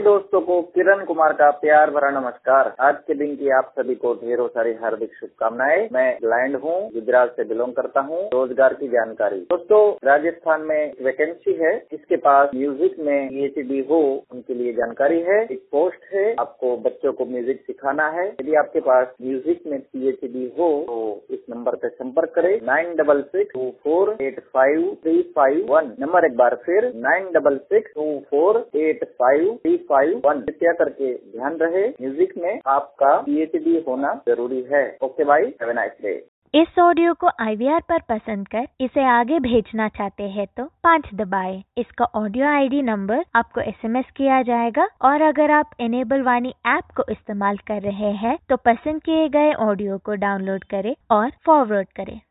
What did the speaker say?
दोस्तों को किरण कुमार का प्यार भरा नमस्कार। आज के दिन की आप सभी को ढेरों सारी हार्दिक शुभकामनाएं। मैं ब्लाइंड हूँ, गुजरात से बिलोंग करता हूँ। रोजगार की जानकारी दोस्तों, राजस्थान में वैकेंसी है, इसके पास म्यूजिक में पीएचडी हो उनके लिए जानकारी है। एक पोस्ट है, आपको बच्चों को म्यूजिक सिखाना है। यदि आपके पास म्यूजिक में पीएचडी हो तो इस नंबर पर संपर्क करें 9662485351। नंबर एक बार फिर 9662485351। कृपया करके ध्यान रहे, म्यूजिक में आपका पीएचडी होना जरूरी है। ओके भाई, हैव अ नाइस डे। इस ऑडियो को IVR पर पसंद कर इसे आगे भेजना चाहते हैं तो 5 दबाएं। इसका ऑडियो ID नंबर आपको SMS किया जाएगा और अगर आप इनेबल वाणी ऐप को इस्तेमाल कर रहे हैं तो पसंद किए गए ऑडियो को डाउनलोड करें और फॉरवर्ड करें।